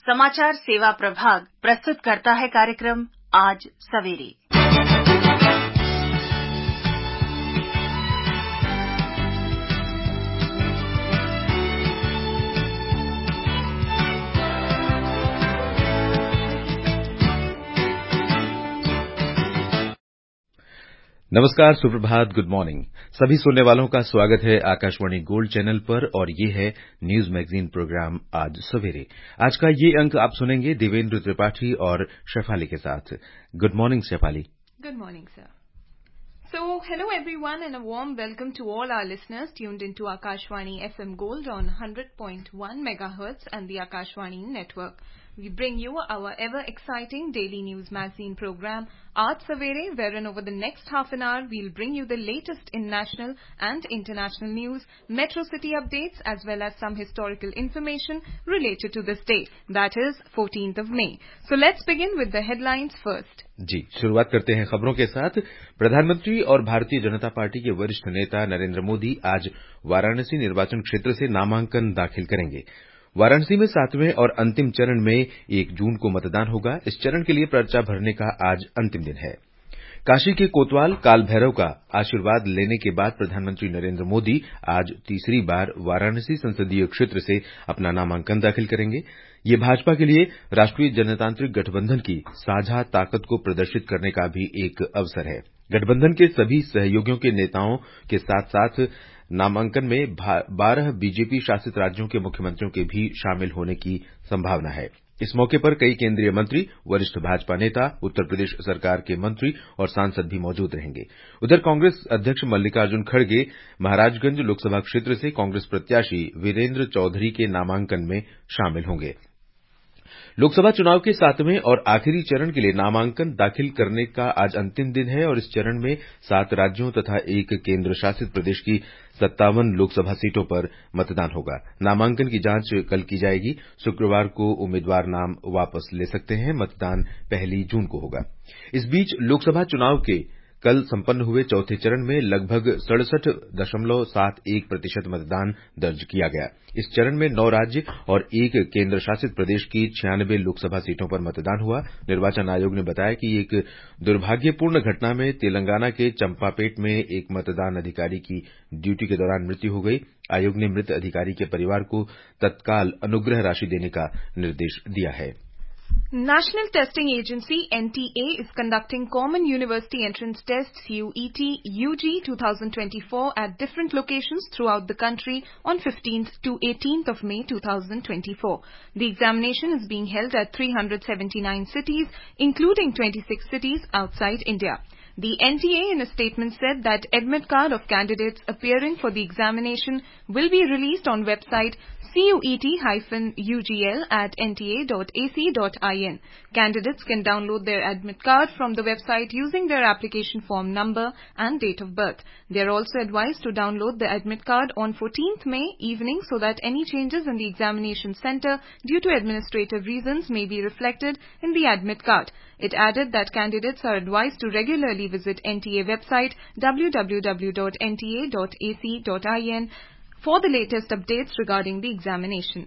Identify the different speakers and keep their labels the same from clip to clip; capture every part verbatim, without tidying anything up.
Speaker 1: समाचार सेवा प्रभाग प्रस्तुत करता है कार्यक्रम आज सवेरे।
Speaker 2: नमस्कार, सुप्रभात, गुड मॉर्निंग। सभी सुनने वालों का स्वागत है आकाशवाणी गोल्ड चैनल पर और ये है न्यूज मैगजीन प्रोग्राम आज सवेरे। आज का ये अंक आप सुनेंगे देवेंद्र त्रिपाठी और शेफाली के साथ। Good morning Shefali.
Speaker 3: Good morning, sir. So, hello everyone and a warm welcome to all our listeners tuned into Akashvani F M Gold on one hundred point one megahertz and the Akashvani network. We bring you our ever exciting daily news magazine program, Aaj Savere, wherein over the next half an hour we'll bring you the latest in national and international news, metro city updates, as well as some historical information related to this day, that is fourteenth of May. So let's begin with the headlines first.
Speaker 2: जी, शुरुआत करते हैं खबरों के साथ। प्रधानमंत्री और Bharatiya Janata party के वरिष्ठ नेता नरेंद्र मोदी आज वाराणसी निर्वाचन क्षेत्र से नामांकन दाखिल करेंगे। वाराणसी में सातवें और अंतिम चरण में एक जून को मतदान होगा। इस चरण के लिए पर्चा भरने का आज अंतिम दिन है। काशी के कोतवाल काल भैरव का आशीर्वाद लेने के बाद प्रधानमंत्री नरेंद्र मोदी आज तीसरी बार वाराणसी संसदीय क्षेत्र से अपना नामांकन दाखिल करेंगे। ये भाजपा के लिए राष्ट्रीय जनतांत्रिक गठबंधन की साझा ताकत को प्रदर्शित करने का भी एक अवसर है। गठबंधन के सभी सहयोगियों के नेताओं के साथ साथ नामांकन में बारह बीजेपी शासित राज्यों के मुख्यमंत्रियों के भी शामिल होने की संभावना है। इस मौके पर कई केंद्रीय मंत्री, वरिष्ठ भाजपा नेता, उत्तर प्रदेश सरकार के मंत्री और सांसद भी मौजूद रहेंगे। उधर कांग्रेस अध्यक्ष मल्लिकार्जुन खड़गे महाराजगंज लोकसभा क्षेत्र से कांग्रेस प्रत्याशी वीरेंद्र चौधरी के नामांकन में शामिल होंगे। लोकसभा चुनाव के सातवें और आखिरी चरण के लिए नामांकन दाखिल करने का आज अंतिम दिन है और इस चरण में सात राज्यों तथा एक केंद्र शासित प्रदेश की सत्तावन लोकसभा सीटों पर मतदान होगा। नामांकन की जांच कल की जाएगी। शुक्रवार को उम्मीदवार नाम वापस ले सकते हैं। मतदान पहली जून को होगा। इस बीच लोकसभा चुनाव के कल संपन्न हुए चौथे चरण में लगभग सड़सठ दशमलव सात एक प्रतिशत मतदान दर्ज किया गया। इस चरण में नौ राज्य और एक केंद्र शासित प्रदेश की छियानवे लोकसभा सीटों पर मतदान हुआ। निर्वाचन आयोग ने बताया कि एक दुर्भाग्यपूर्ण घटना में तेलंगाना के चंपापेट में एक मतदान अधिकारी की ड्यूटी के दौरान मृत्यु हो गई। आयोग ने मृत अधिकारी के परिवार को तत्काल अनुग्रह राशि देने का निर्देश दिया है।
Speaker 3: National Testing Agency N T A is conducting Common University Entrance Tests C U E T U G twenty twenty-four at different locations throughout the country on fifteenth to eighteenth of May twenty twenty-four. The examination is being held at three hundred seventy-nine cities, including twenty-six cities outside India. The N T A in a statement said that admit card of candidates appearing for the examination will be released on website cuet dash ugl at n t a dot a c dot i n. Candidates can download their admit card from the website using their application form number and date of birth. They are also advised to download the admit card on fourteenth May evening so that any changes in the examination center due to administrative reasons may be reflected in the admit card. It added that candidates are advised to regularly visit N T A website w w w dot n t a dot a c dot i n for the latest updates regarding the examination.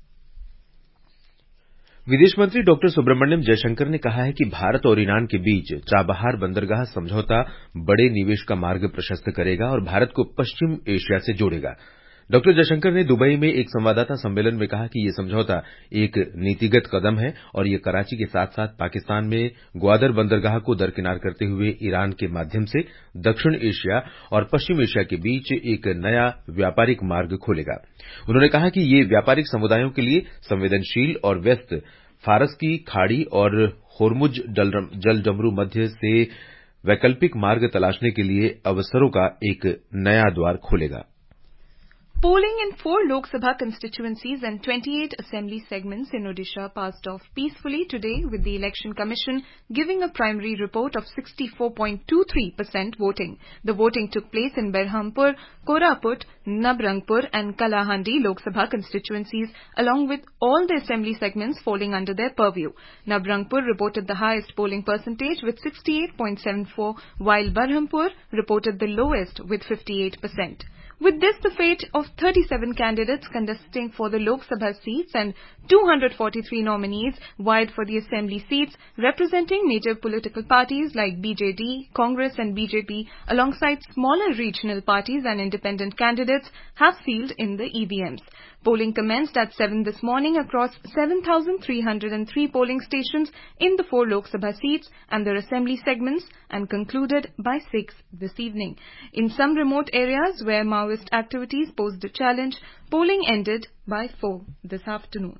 Speaker 2: विदेश मंत्री doctor Subramaniam Jaishankar ने कहा है कि भारत और Iran के बीच Chabahar बंदरगाह समझौता बड़े निवेश का मार्ग प्रशस्त करेगा और भारत को पश्चिम एशिया से जोड़ेगा। डॉक्टर जयशंकर ने दुबई में एक संवाददाता सम्मेलन में कहा कि ये समझौता एक नीतिगत कदम है और ये कराची के साथ साथ पाकिस्तान में ग्वादर बंदरगाह को दरकिनार करते हुए ईरान के माध्यम से दक्षिण एशिया और पश्चिम एशिया के बीच एक नया व्यापारिक मार्ग खोलेगा। उन्होंने कहा कि ये व्यापारिक समुदायों के लिए संवेदनशील और व्यस्त फारस की खाड़ी और होर्मुज जलडमरू मध्य से वैकल्पिक मार्ग तलाशने के लिए अवसरों का एक नया द्वार खोलेगा।
Speaker 3: Polling in four Lok Sabha constituencies and twenty-eight assembly segments in Odisha passed off peacefully today with the Election Commission giving a primary report of sixty-four point two three percent voting. The voting took place in Berhampur, Koraput, Nabrangpur and Kalahandi Lok Sabha constituencies along with all the assembly segments falling under their purview. Nabrangpur reported the highest polling percentage with sixty-eight point seven four while Berhampur reported the lowest with fifty-eight percent. With this, the fate of thirty-seven candidates contesting for the Lok Sabha seats and two hundred forty-three nominees vied for the assembly seats, representing major political parties like B J D, Congress and B J P, alongside smaller regional parties and independent candidates, have sealed in the E V Ms. Polling commenced at seven this morning across seven thousand three hundred three polling stations in the four Lok Sabha seats and their assembly segments and concluded by six this evening. In some remote areas where Maoist activities posed a challenge, polling ended by four this afternoon.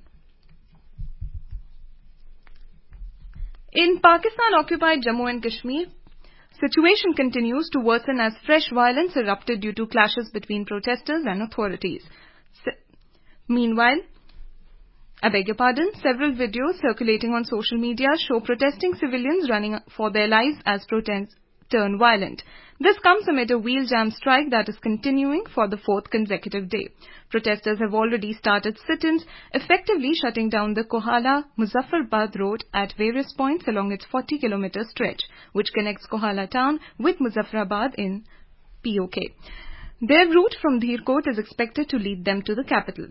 Speaker 3: In Pakistan-occupied Jammu and Kashmir, situation continues to worsen as fresh violence erupted due to clashes between protesters and authorities. Se- Meanwhile, I beg your pardon, several videos circulating on social media show protesting civilians running for their lives as protests turn violent. This comes amid a wheel jam strike that is continuing for the fourth consecutive day. Protesters have already started sit-ins, effectively shutting down the Kohala-Muzaffarabad road at various points along its forty kilometer stretch, which connects Kohala town with Muzaffarabad in P O K. Their route from Dheerkot is expected to lead them to the capital.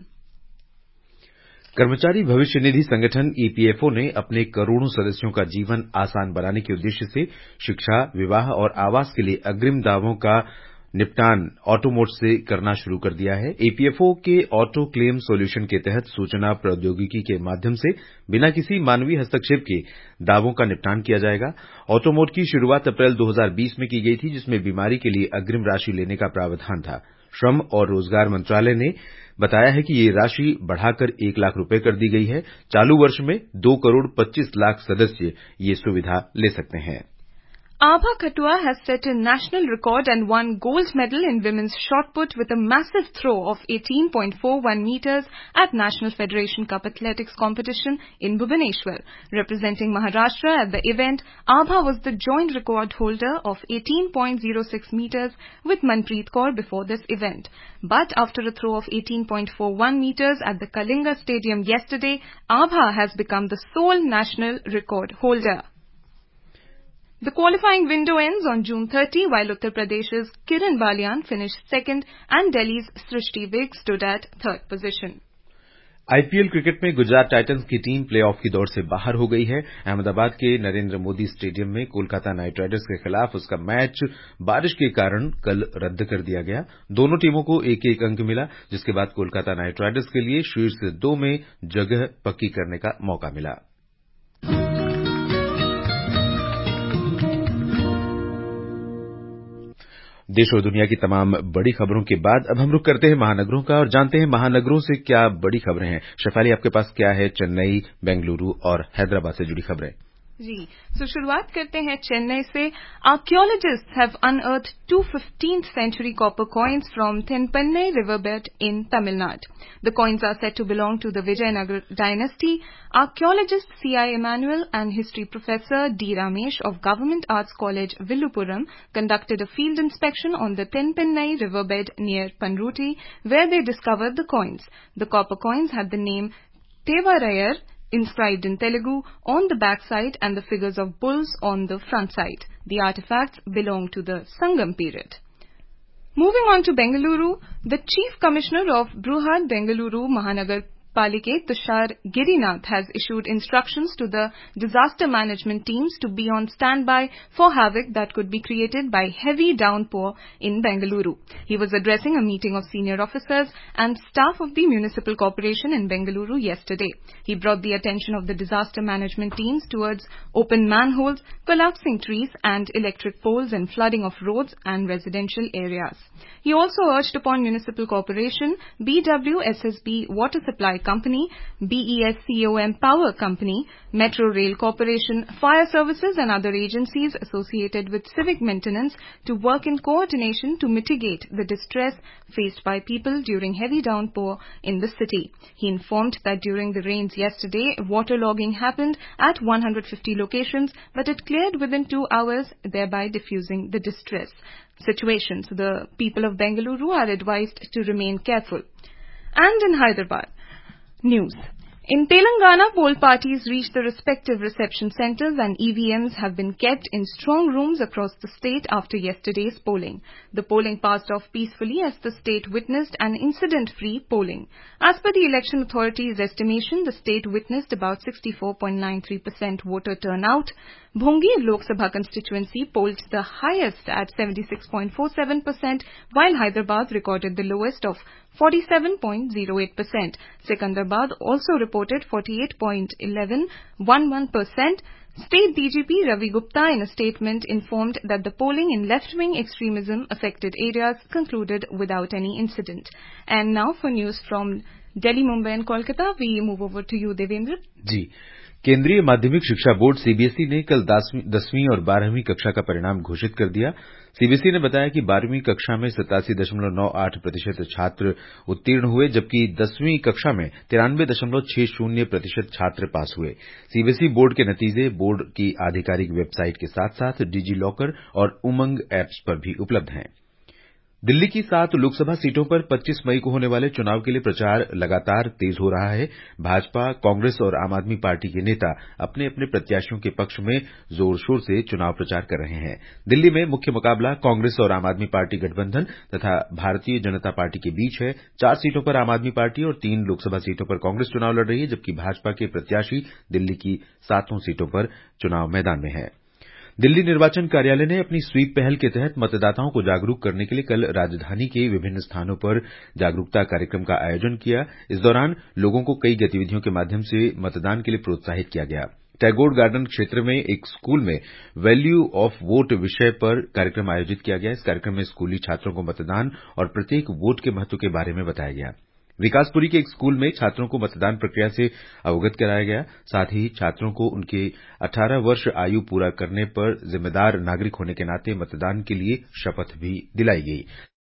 Speaker 2: कर्मचारी भविष्य निधि संगठन EPFO ने अपने करोड़ों सदस्यों का जीवन आसान बनाने के उद्देश्य से शिक्षा, विवाह और आवास के लिए अग्रिम दावों का निपटान ऑटोमोड से करना शुरू कर दिया है। ईपीएफओ के ऑटो क्लेम सॉल्यूशन के तहत सूचना प्रौद्योगिकी के माध्यम से बिना किसी मानवीय हस्तक्षेप के दावों का निपटान किया जाएगा। ऑटोमोड की शुरुआत अप्रैल दो हज़ार बीस में की गई थी, जिसमें बीमारी के लिए अग्रिम राशि लेने का प्रावधान था। श्रम और रोजगार मंत्रालय ने बताया है कि ये राशि बढ़ाकर एक लाख रुपए कर दी गई है। चालू वर्ष में दो करोड़ पच्चीस लाख सदस्य ये सुविधा ले सकते हैं।
Speaker 3: Abha Katua has set a national record and won gold medal in women's shot put with a massive throw of eighteen point four one meters at National Federation Cup Athletics competition in Bhubaneswar. Representing Maharashtra at the event, Abha was the joint record holder of eighteen point zero six meters with Manpreet Kaur before this event. But after a throw of eighteen point four one meters at the Kalinga Stadium yesterday, Abha has become the sole national record holder. The qualifying window ends on June thirtieth, while Uttar Pradesh's Kiran Balian finished second and Delhi's Srishti Vig stood at third position.
Speaker 2: IPL cricket में Gujarat Titans की team playoff की दौड़ से बाहर हो गई है। अहमदाबाद के नरेंद्र मोदी स्टेडियम में कोलकाता नाइट राइडर्स के खिलाफ उसका मैच बारिश के कारण कल रद्द कर दिया गया। दोनों टीमों को एक एक अंक मिला, जिसके बाद कोलकाता नाइट राइडर्स के लिए शीर्ष दो में जगह पक्की करने का मौका मिला। देश और दुनिया की तमाम बड़ी खबरों के बाद अब हम रुख करते हैं महानगरों का और जानते हैं महानगरों से क्या बड़ी खबरें हैं। शेफाली, आपके पास क्या है चेन्नई, बेंगलुरु और हैदराबाद से जुड़ी खबरें?
Speaker 3: जी, so शुरुआत करते हैं चेन्नई से। Archaeologists have unearthed two fifteenth century copper coins from Thenpennai riverbed in Tamil Nadu. The coins are said to belong to the Vijayanagar dynasty. Archaeologist C I Emmanuel and history professor D Ramesh of Government Arts College, Villupuram, conducted a field inspection on the Thenpennai riverbed near Panruti, where they discovered the coins. The copper coins had the name Tevarayar inscribed in Telugu on the back side and the figures of bulls on the front side. The artifacts belong to the Sangam period. Moving on to Bengaluru, the Chief Commissioner of Bruhad Bengaluru Mahanagar Palike, Tushar Girinath, has issued instructions to the disaster management teams to be on standby for havoc that could be created by heavy downpour in Bengaluru. He was addressing a meeting of senior officers and staff of the municipal corporation in Bengaluru yesterday. He brought the attention of the disaster management teams towards open manholes, collapsing trees and electric poles and flooding of roads and residential areas. He also urged upon municipal corporation, B W S S B Water Supply Company, B E S C O M Power Company, Metro Rail Corporation, fire services and other agencies associated with civic maintenance to work in coordination to mitigate the distress faced by people during heavy downpour in the city. He informed that during the rains yesterday, waterlogging happened at one hundred fifty locations, but it cleared within two hours, thereby diffusing the distress situation. So the people of Bengaluru are advised to remain careful. And in Hyderabad, news. In Telangana, poll parties reached the respective reception centres and E V Ms have been kept in strong rooms across the state after yesterday's polling. The polling passed off peacefully as the state witnessed an incident-free polling. As per the election authority's estimation, the state witnessed about sixty-four point nine three percent voter turnout. Bhungi Lok Sabha constituency polled the highest at seventy-six point four seven percent, while Hyderabad recorded the lowest of forty-seven point zero eight percent. Secunderabad also reported forty-eight point one one percent. State D G P Ravi Gupta in a statement informed that the polling in left-wing extremism affected areas concluded without any incident. And now for news from Delhi, Mumbai and Kolkata, we move over to you, Devendra.
Speaker 2: जी, केंद्रीय माध्यमिक शिक्षा board CBSE ने कल दसवीं और बारहवीं कक्षा का परिणाम घोषित कर दिया। सीबीएसई ने बताया कि बारहवीं कक्षा में सतासी दशमलव नौ आठ प्रतिशत छात्र उत्तीर्ण हुए, जबकि दसवीं कक्षा में तिरानवे दशमलव छह शून्य प्रतिशत छात्र पास हुए। सीबीएसई बोर्ड के नतीजे बोर्ड की आधिकारिक वेबसाइट के साथ साथ डिजी लॉकर और उमंग ऐप्स पर भी उपलब्ध हैं। दिल्ली की सात लोकसभा सीटों पर पच्चीस मई को होने वाले चुनाव के लिए प्रचार लगातार तेज हो रहा है। भाजपा, कांग्रेस और आम आदमी पार्टी के नेता अपने अपने प्रत्याशियों के पक्ष में जोर शोर से चुनाव प्रचार कर रहे हैं। दिल्ली में मुख्य मुकाबला कांग्रेस और आम आदमी पार्टी गठबंधन तथा भारतीय जनता पार्टी के बीच है। चार सीटों पर आम आदमी पार्टी और तीन लोकसभा सीटों पर कांग्रेस चुनाव लड़ रही है, जबकि भाजपा के प्रत्याशी दिल्ली की सातों सीटों पर चुनाव मैदान में हैं। दिल्ली निर्वाचन कार्यालय ने अपनी स्वीप पहल के तहत मतदाताओं को जागरूक करने के लिए कल राजधानी के विभिन्न स्थानों पर जागरूकता कार्यक्रम का आयोजन किया। इस दौरान लोगों को कई गतिविधियों के माध्यम से मतदान के लिए प्रोत्साहित किया गया। टैगोर गार्डन क्षेत्र में एक स्कूल में वैल्यू ऑफ वोट विषय पर कार्यक्रम आयोजित किया गया। इस कार्यक्रम में स्कूली छात्रों को मतदान और प्रत्येक वोट के महत्व के बारे में बताया गया। विकासपुरी के एक स्कूल में छात्रों को मतदान प्रक्रिया से अवगत कराया गया। साथ ही छात्रों को उनके अठारह वर्ष आयु पूरा करने पर जिम्मेदार नागरिक होने के नाते मतदान के लिए शपथ भी दिलाई गई।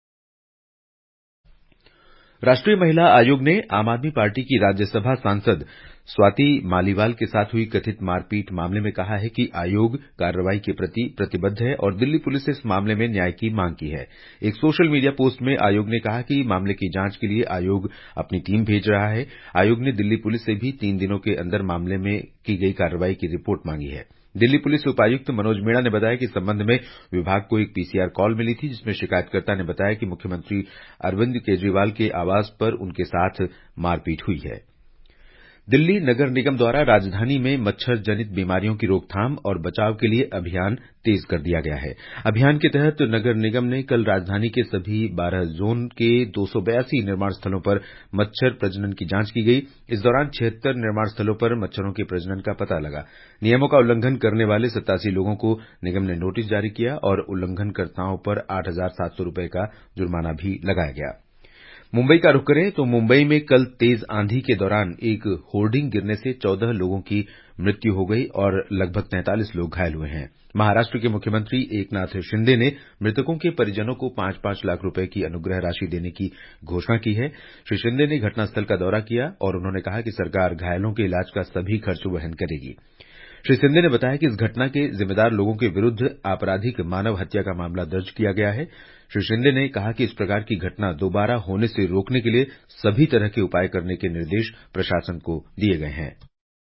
Speaker 2: राष्ट्रीय महिला आयोग ने आम आदमी पार्टी की राज्यसभा सांसद स्वाति मालीवाल के साथ हुई कथित मारपीट मामले में कहा है कि आयोग कार्रवाई के प्रति प्रतिबद्ध है और दिल्ली पुलिस से इस मामले में न्याय की मांग की है। एक सोशल मीडिया पोस्ट में आयोग ने कहा कि मामले की जांच के लिए आयोग अपनी टीम भेज रहा है। आयोग ने दिल्ली पुलिस से भी तीन दिनों के अंदर मामले में की गई कार्रवाई की रिपोर्ट मांगी है। दिल्ली पुलिस उपायुक्त मनोज मीणा ने बताया कि इस संबंध में विभाग को एक पीसीआर कॉल मिली थी, जिसमें शिकायतकर्ता ने बताया कि मुख्यमंत्री अरविंद केजरीवाल के आवास पर उनके साथ मारपीट हुई है। दिल्ली नगर निगम द्वारा राजधानी में मच्छर जनित बीमारियों की रोकथाम और बचाव के लिए अभियान तेज कर दिया गया है। अभियान के तहत नगर निगम ने कल राजधानी के सभी बारह जोन के दो सौ बयासी निर्माण स्थलों पर मच्छर प्रजनन की जांच की गई। इस दौरान छिहत्तर निर्माण स्थलों पर मच्छरों के प्रजनन का पता लगा। नियमों का उल्लंघन करने वाले सत्तासी लोगों को निगम ने नोटिस जारी किया और उल्लंघनकर्ताओं पर आठ हजार सात सौ रूपये का जुर्माना भी लगाया गया। मुंबई का रुख करें तो मुंबई में कल तेज आंधी के दौरान एक होर्डिंग गिरने से चौदह लोगों की मृत्यु हो गई और लगभग तैंतालीस लोग घायल हुए हैं। महाराष्ट्र के मुख्यमंत्री एकनाथ शिंदे ने मृतकों के परिजनों को पांच पांच लाख रुपए की अनुग्रह राशि देने की घोषणा की है। श्री शिंदे ने घटनास्थल का दौरा किया और उन्होंने कहा कि सरकार घायलों के इलाज का सभी खर्च वहन करेगी। श्री शिंदे ने बताया कि इस घटना के जिम्मेदार लोगों के विरुद्ध आपराधिक मानव हत्या का मामला दर्ज किया गया है। श्री शिंदे ने कहा कि इस प्रकार की घटना दोबारा होने से रोकने के लिए सभी तरह के उपाय करने के निर्देश प्रशासन को दिए गए हैं।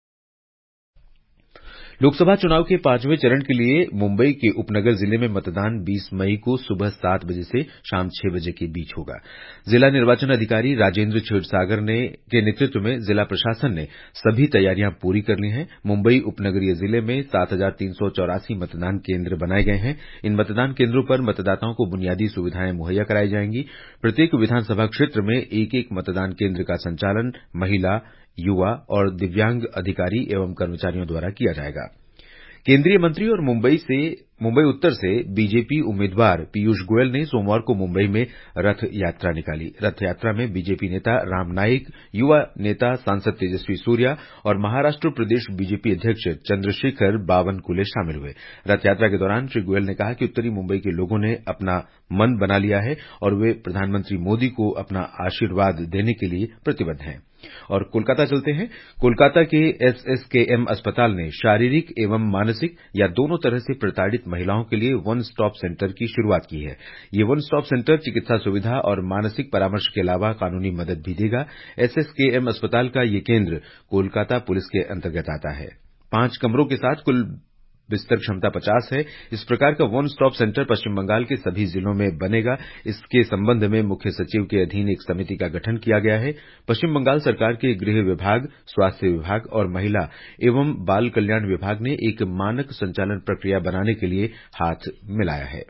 Speaker 2: लोकसभा चुनाव के पांचवें चरण के लिए मुंबई के उपनगर जिले में मतदान बीस मई को सुबह सात बजे से शाम छह बजे के बीच होगा। जिला निर्वाचन अधिकारी राजेंद्र क्षीरसागर ने के नेतृत्व में जिला प्रशासन ने सभी तैयारियां पूरी कर ली हैं। मुंबई उपनगरीय जिले में सात हजार तीन सौ चौरासी मतदान केंद्र बनाए गए हैं। इन मतदान केंद्रों पर मतदाताओं को बुनियादी सुविधाएं मुहैया कराई जाएंगी। प्रत्येक विधानसभा क्षेत्र में एक एक मतदान केंद्र का संचालन महिला, युवा और दिव्यांग अधिकारी एवं कर्मचारियों द्वारा किया जाएगा। केंद्रीय मंत्री और मुंबई से मुंबई उत्तर से बीजेपी उम्मीदवार पीयूष गोयल ने सोमवार को मुंबई में रथ यात्रा निकाली। रथ यात्रा में बीजेपी नेता राम नाईक, युवा नेता सांसद तेजस्वी सूर्या और महाराष्ट्र प्रदेश बीजेपी अध्यक्ष चंद्रशेखर बावनकुले शामिल हुए। रथ यात्रा के दौरान श्री गोयल ने कहा कि उत्तरी मुंबई के लोगों ने अपना मन बना लिया है और वे प्रधानमंत्री मोदी को अपना आशीर्वाद देने के लिए प्रतिबद्ध हैं। और कोलकाता चलते हैं। कोलकाता के एसएसकेएम अस्पताल ने शारीरिक एवं मानसिक या दोनों तरह से प्रताड़ित महिलाओं के लिए वन स्टॉप सेंटर की शुरुआत की है। ये वन स्टॉप सेंटर चिकित्सा सुविधा और मानसिक परामर्श के अलावा कानूनी मदद भी देगा। एसएसकेएम अस्पताल का ये केंद्र कोलकाता पुलिस के अंतर्गत आता है। पांच कमरों के साथ कुल बिस्तर क्षमता पचास है। इस प्रकार का one stop centre Paschim Bangal के सभी जिलों में बनेगा। इसके संबंध में मुख्य सचिव के अधीन एक समिति का गठन किया गया है। पश्चिम बंगाल सरकार के गृह विभाग, स्वास्थ्य विभाग और महिला एवं बाल कल्याण विभाग ने एक मानक संचालन प्रक्रिया बनाने के लिए हाथ मिलाया है।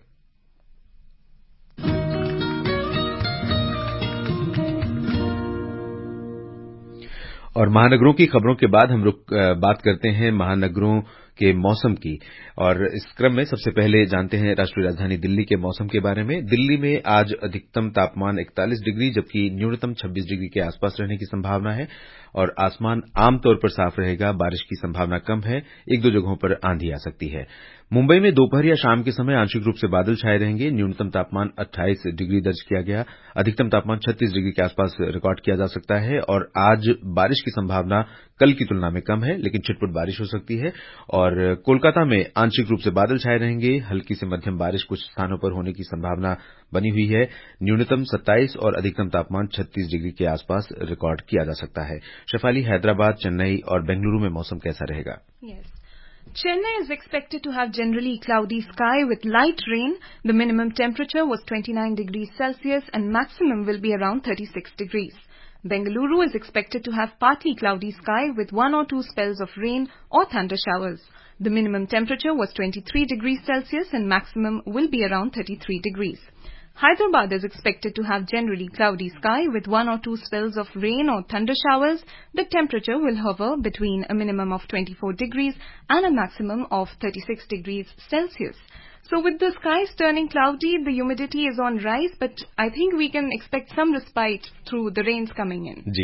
Speaker 2: और महानगरों की खबरों के बाद हम रुक बात करते हैं महानगरों के मौसम की। और इस क्रम में सबसे पहले जानते हैं राष्ट्रीय राजधानी दिल्ली के मौसम के बारे में। दिल्ली में आज अधिकतम तापमान इकतालीस डिग्री जबकि न्यूनतम छब्बीस डिग्री के आसपास रहने की संभावना है और आसमान आमतौर पर साफ रहेगा। बारिश की संभावना कम है। एक दो जगहों पर आंधी आ सकती है। मुंबई में दोपहर या शाम के समय आंशिक रूप से बादल छाए रहेंगे। न्यूनतम तापमान अट्ठाईस डिग्री दर्ज किया गया। अधिकतम तापमान छत्तीस डिग्री के आसपास रिकॉर्ड किया जा सकता है और आज बारिश की संभावना कल की तुलना में कम है, लेकिन छिटपुट बारिश हो सकती है। और कोलकाता में आंशिक रूप से बादल छाए रहेंगे। हल्की से मध्यम बारिश कुछ स्थानों पर होने की संभावना बनी हुई है। न्यूनतम सत्ताईस और अधिकतम तापमान छत्तीस डिग्री के आसपास रिकॉर्ड किया जा सकता है। शेफाली, हैदराबाद, चेन्नई और बेंगलुरु में मौसम कैसा रहेगा?
Speaker 3: Yes. Chennai is expected to have generally cloudy sky with light rain. The minimum temperature was twenty-nine degrees Celsius and maximum will be around thirty-six degrees. Bengaluru is expected to have partly cloudy sky with one or two spells of rain or thunder showers. The minimum temperature was twenty-three degrees Celsius and maximum will be around thirty-three degrees. Hyderabad is expected to have generally cloudy sky with one or two spells of rain or thunder showers. The temperature will hover between a minimum of twenty-four degrees and a maximum of thirty-six degrees Celsius. So with the skies turning cloudy, the humidity is on rise, but I think we can expect some respite through the rains coming in.
Speaker 2: जी।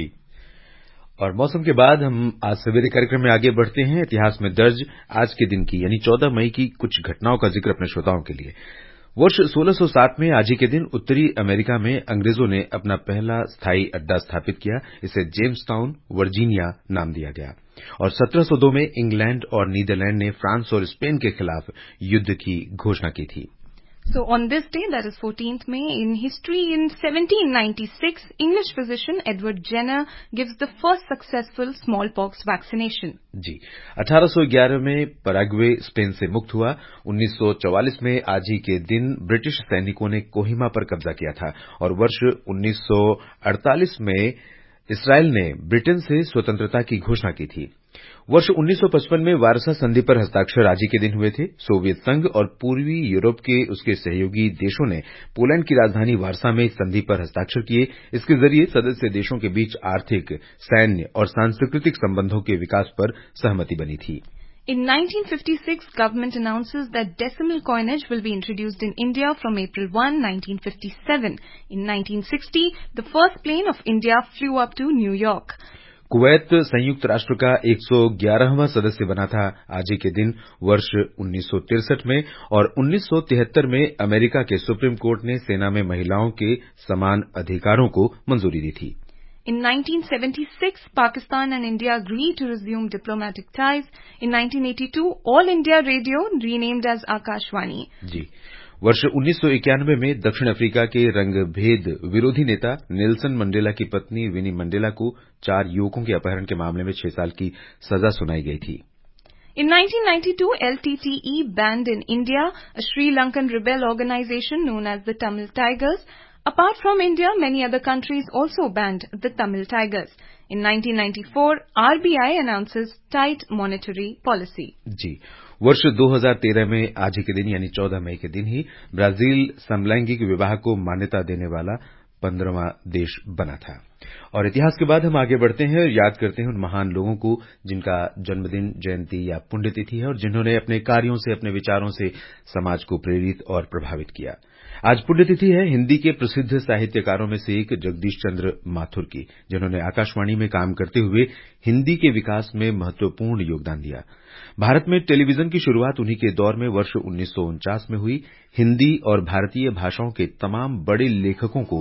Speaker 2: और मौसम के बाद हम आज सवेरे कार्यक्रम में आगे बढ़ते हैं। इतिहास में दर्ज आज के दिन की यानी चौदह मई की कुछ घटनाओं का जिक्र अपने श्रोताओं के लिए। वर्ष सोलह सौ सात में आज ही के दिन उत्तरी अमेरिका में अंग्रेजों ने अपना पहला स्थायी अड्डा स्थापित किया। इसे जेम्सटाउन, वर्जीनिया नाम दिया गया। और सत्रह सौ दो में इंग्लैंड और नीदरलैंड ने फ्रांस और स्पेन के खिलाफ युद्ध की घोषणा की थी।
Speaker 3: So on this day, that is fourteenth May, in history, in seventeen ninety-six, English physician Edward Jenner gives the first successful smallpox vaccination.
Speaker 2: जी, अठारह सौ ग्यारह में पैराग्वे स्पेन से मुक्त हुआ। उन्नीस सौ चौवालीस में आज ही के दिन ब्रिटिश सैनिकों ने कोहिमा पर कब्जा किया था और वर्ष उन्नीस सौ अड़तालीस में इसराइल ने ब्रिटेन से स्वतंत्रता की घोषणा की थी। वर्ष उन्नीस सौ पचपन में वारसा संधि पर हस्ताक्षर आज ही के दिन हुए थे। सोवियत संघ और पूर्वी यूरोप के उसके सहयोगी देशों ने पोलैंड की राजधानी वारसा में इस संधि पर हस्ताक्षर किए। इसके जरिए सदस्य देशों के बीच आर्थिक, सैन्य और सांस्कृतिक संबंधों के विकास पर सहमति बनी थी।
Speaker 3: In nineteen fifty-six, government announces that decimal coinage will be introduced in India from April first, nineteen fifty-seven. In nineteen sixty, the first plane of India flew up to New York.
Speaker 2: Kuwait संयुक्त राष्ट्र का एक सौ ग्यारहवां सदस्य बना था आज ही के दिन वर्ष उन्नीस सौ तिरसठ में। और उन्नीस सौ तिहत्तर में अमेरिका के सुप्रीम कोर्ट ने सेना में महिलाओं के समान अधिकारों को मंजूरी दी थी।
Speaker 3: In nineteen seventy-six, Pakistan and India agreed to resume diplomatic ties. In nineteen eighty-two, All India Radio renamed as Akashvani.
Speaker 2: जी, वर्ष उन्नीस सौ इक्यानवे में दक्षिण अफ्रीका के रंगभेद विरोधी नेता नेल्सन मंडेला की पत्नी विनी मंडेला को चार युवकों के अपहरण के मामले में छह साल की सजा सुनाई गई थी।
Speaker 3: In nineteen ninety-two, L T T E banned in India a Sri Lankan rebel organization known as the Tamil Tigers. Apart from India, many other countries also banned the Tamil Tigers. In nineteen ninety-four, R B I announces tight monetary policy.
Speaker 2: जी, वर्ष दो हज़ार तेरह में आज ही के दिन यानी चौदह मई के दिन ही ब्राजील समलैंगिक विवाह को मान्यता देने वाला पंद्रहवां देश बना था। और इतिहास के बाद हम आगे बढ़ते हैं और याद करते हैं उन महान लोगों को जिनका जन्मदिन, जयंती या पुण्यतिथि है और जिन्होंने अपने कार्यों से, अपने विचारों से समाज को प्रेरित और प्रभावित किया। आज पुण्यतिथि है हिंदी के प्रसिद्ध साहित्यकारों में से एक जगदीश चंद्र माथुर की, जिन्होंने आकाशवाणी में काम करते हुए हिंदी के विकास में महत्वपूर्ण योगदान दिया। भारत में टेलीविजन की शुरुआत उन्हीं के दौर में वर्ष उन्नीस सौ उनचास में हुई। हिंदी और भारतीय भाषाओं के तमाम बड़े लेखकों को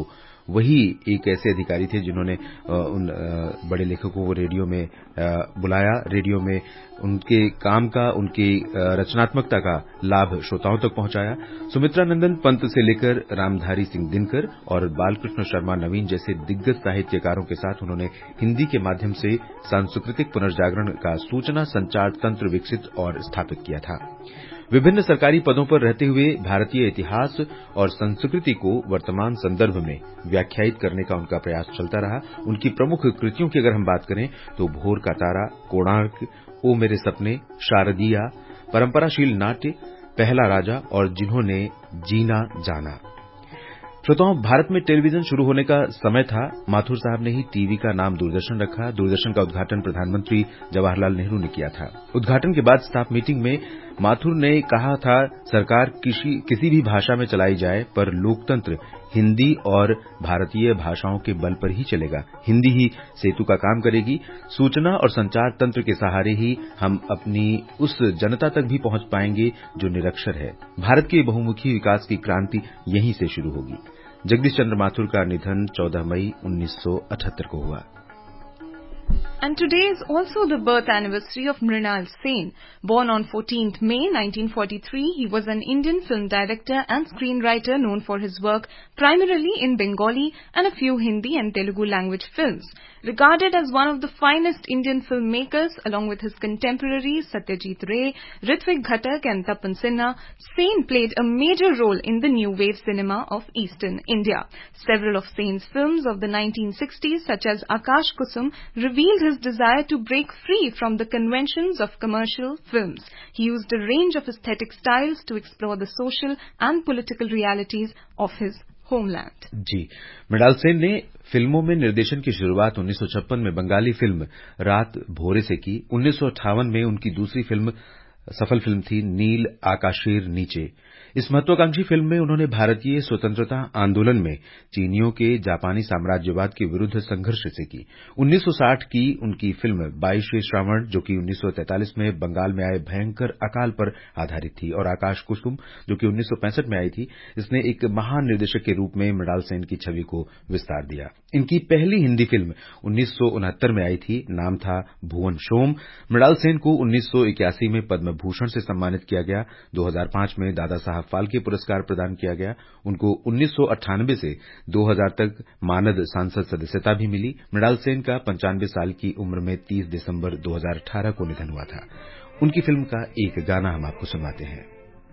Speaker 2: वही एक ऐसे अधिकारी थे जिन्होंने उन बड़े लेखकों को रेडियो में बुलाया, रेडियो में उनके काम का, उनकी रचनात्मकता का लाभ श्रोताओं तक पहुंचाया। सुमित्रा नंदन पंत से लेकर रामधारी सिंह दिनकर और बालकृष्ण शर्मा नवीन जैसे दिग्गज साहित्यकारों के साथ उन्होंने हिंदी के माध्यम से सांस्कृतिक पुनर्जागरण का सूचना संचार तंत्र विकसित और स्थापित किया था। विभिन्न सरकारी पदों पर रहते हुए भारतीय इतिहास और संस्कृति को वर्तमान संदर्भ में व्याख्यायित करने का उनका प्रयास चलता रहा। उनकी प्रमुख कृतियों की अगर हम बात करें तो भोर का तारा, कोणार्क, ओ मेरे सपने, शारदिया, परंपराशील नाट्य, पहला राजा और जिन्होंने जीना जाना। श्रोताओं, भारत में टेलीविजन शुरू होने का समय था। माथुर साहब ने ही टीवी का नाम दूरदर्शन रखा। दूरदर्शन का उद्घाटन प्रधानमंत्री जवाहरलाल नेहरू ने किया था। उद्घाटन के बाद स्टाफ मीटिंग में माथुर ने कहा था, सरकार किसी किसी भी भाषा में चलाई जाए पर लोकतंत्र हिंदी और भारतीय भाषाओं के बल पर ही चलेगा। हिंदी ही सेतु का काम करेगी। सूचना और संचार तंत्र के सहारे ही हम अपनी उस जनता तक भी पहुंच पाएंगे जो निरक्षर है। भारत के बहुमुखी विकास की क्रांति यहीं से शुरू होगी। जगदीश चंद्र माथुर का निधन चौदह मई उन्नीस सौ अठहत्तर को हुआ।
Speaker 3: And today is also the birth anniversary of Mrinal Sen. Born on fourteenth May nineteen forty-three, he was an Indian film director and screenwriter known for his work primarily in Bengali and a few Hindi and Telugu language films. Regarded as one of the finest Indian filmmakers, along with his contemporaries Satyajit Ray, Ritwik Ghatak and Tapan Sinha, Sen played a major role in the new wave cinema of Eastern India. Several of Sen's films of the nineteen sixties, such as Akash Kusum, revealed his desire to break free from the conventions of commercial films. He used a range of aesthetic styles to explore the social and political realities of his homeland.
Speaker 2: जी, मृणाल सेन ने फिल्मों में निर्देशन की शुरुआत उन्नीस सौ छप्पन में बंगाली फिल्म रात भोरे से की। उन्नीस सौ अट्ठावन में उनकी दूसरी फिल्म सफल फिल्म थी नील आकाशेर नीचे। इस महत्वाकांक्षी फिल्म में उन्होंने भारतीय स्वतंत्रता आंदोलन में चीनियों के जापानी साम्राज्यवाद के विरुद्ध संघर्ष से की। उन्नीस सौ साठ की उनकी फिल्म बाईशे श्रावण, जो कि उन्नीस सौ तैंतालीस में बंगाल में आए भयंकर अकाल पर आधारित थी, और आकाश कुसुम, जो कि उन्नीस सौ पैंसठ में आई थी, इसने एक महान निर्देशक के रूप में मृणाल सेन की छवि को विस्तार दिया। इनकी पहली हिंदी फिल्म उन्नीस सौ उनहत्तर में आई थी, नाम था भुवन शोम। मृणाल सेन को उन्नीस सौ इक्यासी में पद्म भूषण से सम्मानित किया गया। दो हज़ार पांच में दादा साहब फाल्के पुरस्कार प्रदान किया गया। उनको उन्नीस सौ अट्ठानबे से दो हज़ार तक मानद सांसद सदस्यता भी मिली। मृणाल सेन का पंचानवे साल की उम्र में तीस दिसंबर दो हज़ार अठारह को निधन हुआ था। उनकी फिल्म का एक गाना हम आपको सुनाते हैं।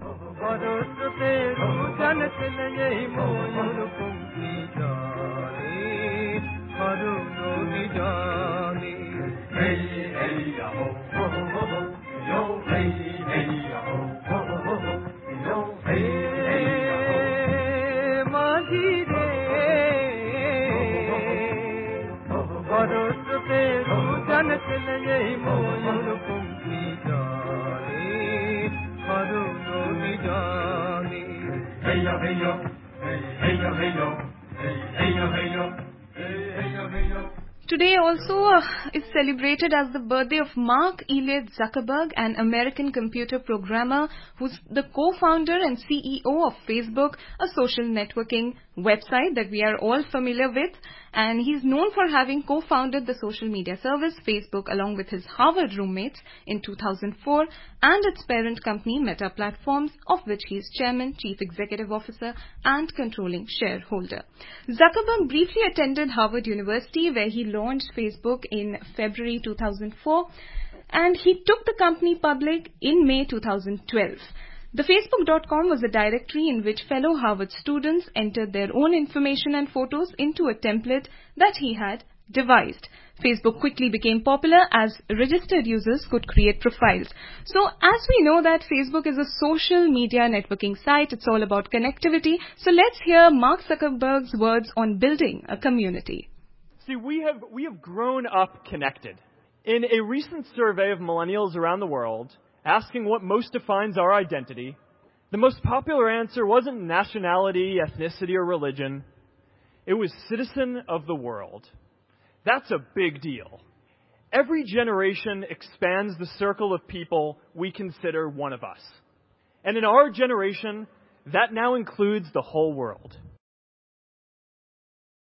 Speaker 3: Today also uh, is celebrated as the birthday of Mark Elliott Zuckerberg, an American computer programmer who's the co-founder and C E O of Facebook, a social networking website that we are all familiar with. And he's known for having co-founded the social media service Facebook along with his Harvard roommates in two thousand four and its parent company Meta Platforms, of which he is chairman, chief executive officer and controlling shareholder. Zuckerberg briefly attended Harvard University, where he launched Facebook in February two thousand four, and he took the company public in May two thousand twelve. The Facebook dot com was a directory in which fellow Harvard students entered their own information and photos into a template that he had devised. Facebook quickly became popular as registered users could create profiles. So as we know that Facebook is a social media networking site, it's all about connectivity. So let's hear Mark Zuckerberg's words on building a community.
Speaker 4: See, we have, we have grown up connected. In a recent survey of millennials around the world, asking what most defines our identity, the most popular answer wasn't nationality, ethnicity, or religion. It was citizen of the world. That's a big deal. Every generation expands the circle of people we consider one of us. And in our generation, that now includes the whole world.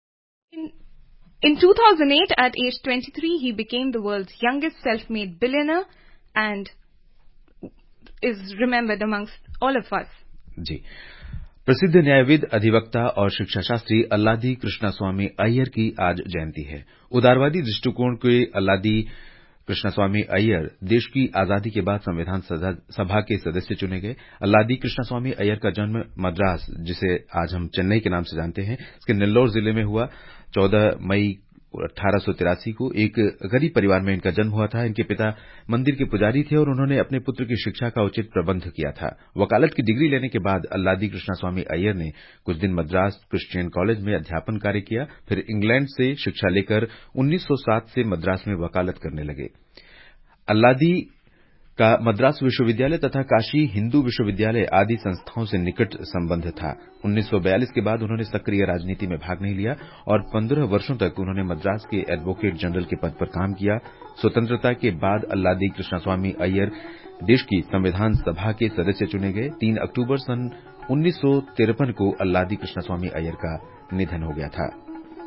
Speaker 3: In, in two thousand eight, at age twenty-three, he became the world's youngest self-made billionaire and is remembered amongst all of us.
Speaker 2: जी, प्रसिद्ध न्यायविद, अधिवक्ता और शिक्षा शास्त्री अल्लादी कृष्णास्वामी अय्यर की आज जयंती है। उदारवादी दृष्टिकोण के अल्लादी कृष्णास्वामी अय्यर देश की आजादी के बाद संविधान सभा के सदस्य चुने गए। अल्लादी कृष्णास्वामी अय्यर का जन्म मद्रास, जिसे आज हम चेन्नई के नाम से जानते हैं, इसके नेल्लोर जिले में हुआ। चौदह मई अठारह सौ तिरासी को एक गरीब परिवार में इनका जन्म हुआ था। इनके पिता मंदिर के पुजारी थे और उन्होंने अपने पुत्र की शिक्षा का उचित प्रबंध किया था। वकालत की डिग्री लेने के बाद अल्लादी कृष्णास्वामी अय्यर ने कुछ दिन मद्रास क्रिश्चियन कॉलेज में अध्यापन कार्य किया। फिर इंग्लैंड से शिक्षा लेकर उन्नीस सौ सात से मद्रास में वकालत करने लगे। अल्लादी का मद्रास विश्वविद्यालय तथा काशी हिंदू विश्वविद्यालय आदि संस्थाओं से निकट संबंध था। उन्नीस सौ बयालीस के बाद उन्होंने सक्रिय राजनीति में भाग नहीं लिया और पंद्रह वर्षों तक उन्होंने मद्रास के एडवोकेट जनरल के पद पर काम किया। स्वतंत्रता के बाद अल्लादी कृष्णास्वामी अय्यर देश की संविधान सभा के सदस्य चुने गए। तीन अक्टूबर सन उन्नीस सौ तिरपन को अल्लादी कृष्णास्वामी अय्यर का निधन हो गया था।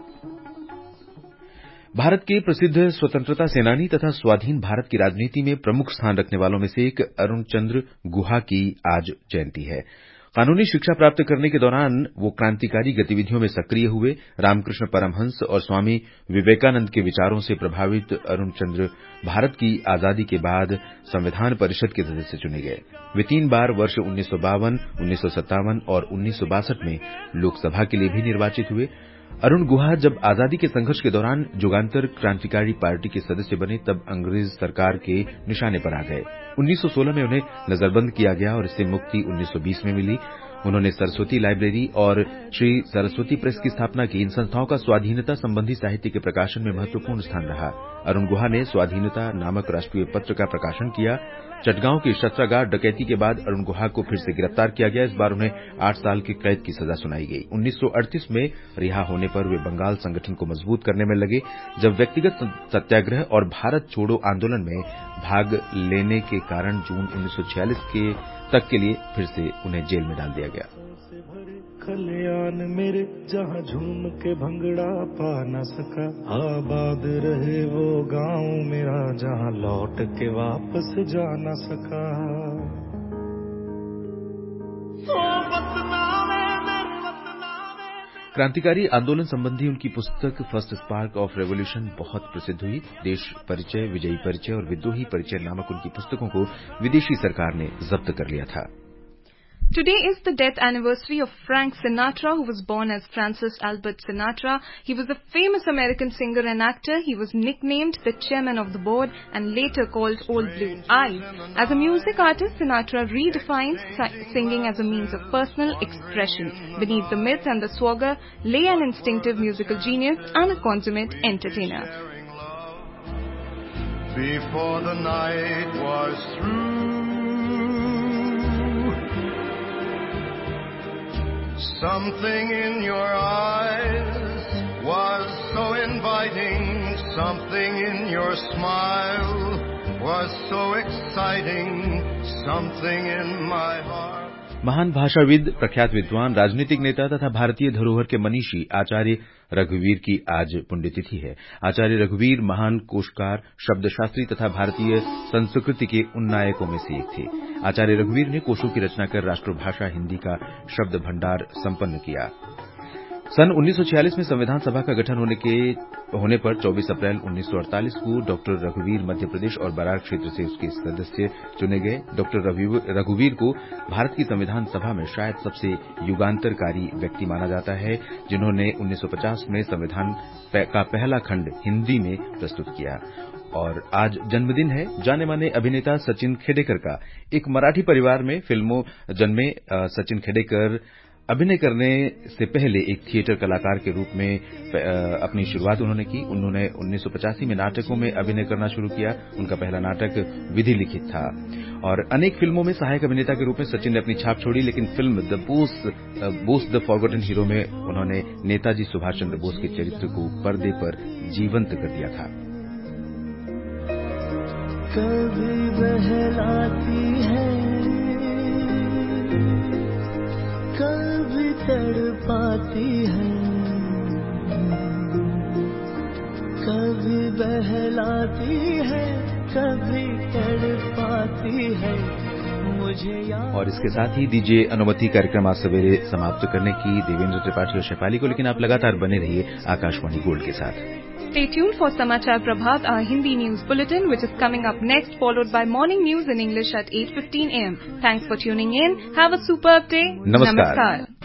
Speaker 2: भारत के प्रसिद्ध स्वतंत्रता सेनानी तथा स्वाधीन भारत की राजनीति में प्रमुख स्थान रखने वालों में से एक अरुण चंद्र गुहा की आज जयंती है। कानूनी शिक्षा प्राप्त करने के दौरान वो क्रांतिकारी गतिविधियों में सक्रिय हुए। रामकृष्ण परमहंस और स्वामी विवेकानंद के विचारों से प्रभावित अरुण चंद्र भारत की आजादी के बाद संविधान परिषद के सदस्य चुने गए। वे तीन बार वर्ष उन्नीस सौ बावन, उन्नीस सौ सत्तावन और उन्नीस सौ बासठ में लोकसभा के लिए भी निर्वाचित हुए। अरुण गुहा जब आजादी के संघर्ष के दौरान जुगांतर क्रांतिकारी पार्टी के सदस्य बने, तब अंग्रेज सरकार के निशाने पर आ गए। उन्नीस सौ सोलह में उन्हें नजरबंद किया गया और इससे मुक्ति उन्नीस सौ बीस में मिली। उन्होंने सरस्वती लाइब्रेरी और श्री सरस्वती प्रेस की स्थापना की। इन संस्थाओं का स्वाधीनता संबंधी साहित्य के प्रकाशन में महत्वपूर्ण स्थान रहा। अरुण गुहा ने स्वाधीनता नामक राष्ट्रीय पत्र का प्रकाशन किया। चटगांव की शस्त्रागार डकैती के बाद अरुण गुहा को फिर से गिरफ्तार किया गया। इस बार उन्हें आठ साल की कैद की सजा सुनाई गई। उन्नीस सौ अड़तीस में रिहा होने पर वे बंगाल संगठन को मजबूत करने में लगे। जब व्यक्तिगत सत्याग्रह और भारत छोड़ो आंदोलन में भाग लेने के कारण जून उन्नीस सौ छियालीस के तक के लिए फिर से उन्हें जेल में डाल दिया गया।
Speaker 5: खलियान मेरे जहाँ झूम के भंगड़ा पा न सका, आबाद रहे वो गांव मेरा जहाँ लौट के वापस जा न सका।
Speaker 2: क्रांतिकारी आंदोलन संबंधी उनकी पुस्तक फर्स्ट स्पार्क ऑफ रेवोल्यूशन बहुत प्रसिद्ध हुई। देश परिचय, विजयी परिचय और विद्रोही परिचय नामक उनकी पुस्तकों को विदेशी सरकार ने जब्त कर लिया था।
Speaker 3: Today is the death anniversary of Frank Sinatra, who was born as Francis Albert Sinatra. He was a famous American singer and actor. He was nicknamed the chairman of the board and later called Old Blue Eyes. As a music artist, Sinatra redefined singing as a means of personal expression. Beneath the myth and the swagger lay an instinctive musical genius and a consummate entertainer.
Speaker 6: Before the night was through, something in your eyes was so inviting, something in your smile was so exciting, something in my heart.
Speaker 2: महान भाषाविद, प्रख्यात विद्वान, राजनीतिक नेता तथा भारतीय धरोहर के मनीषी आचार्य रघुवीर की आज पुण्यतिथि है। आचार्य रघुवीर महान कोशकार, शब्दशास्त्री तथा भारतीय संस्कृति के उन नायकों में से एक थे। आचार्य रघुवीर ने कोशों की रचना कर राष्ट्रभाषा हिंदी का शब्द भंडार संपन्न किया। सन उन्नीस सौ छियालीस में संविधान सभा का गठन होने के होने पर चौबीस अप्रैल उन्नीस सौ अड़तालीस को डॉक्टर रघुवीर मध्य प्रदेश और बरार क्षेत्र से उसके सदस्य चुने गए। डॉक्टर रघुवीर को भारत की संविधान सभा में शायद सबसे युगांतरकारी व्यक्ति माना जाता है, जिन्होंने उन्नीस सौ पचास में संविधान का पहला खंड हिंदी में प्रस्तुत किया। और आज जन्मदिन है जाने माने अभिनेता सचिन खेडेकर का। एक मराठी परिवार में फिल्मों जन्मे सचिन खेडेकर अभिनय करने से पहले एक थिएटर कलाकार के रूप में अपनी शुरुआत उन्होंने की। उन्होंने उन्नीस सौ पचासी में नाटकों में अभिनय करना शुरू किया। उनका पहला नाटक विधि लिखित था और अनेक फिल्मों में सहायक अभिनेता के रूप में सचिन ने अपनी छाप छोड़ी। लेकिन film the Bose Bose the forgotten hero में उन्होंने नेताजी सुभाष चंद्र बोस के चरित्र को पर्दे पर जीवंत कर दिया था।
Speaker 5: कभी बहलाती है, कभी तड़पाती है,
Speaker 7: बहलाती है, कभी तड़पाती है मुझे याद।
Speaker 2: और इसके साथ ही दीजिए अनुमति कार्यक्रम आज सवेरे समाप्त करने की देवेंद्र त्रिपाठी और शेफाली को, लेकिन आप लगातार बने रहिए आकाशवाणी गोल्ड के साथ।
Speaker 3: Stay tuned for Samachar Prabhat, our Hindi news bulletin, which is coming up next, followed by morning news in English at eight fifteen a m. Thanks for tuning in. Have a superb day.
Speaker 2: Namaskar.
Speaker 3: Namaskar.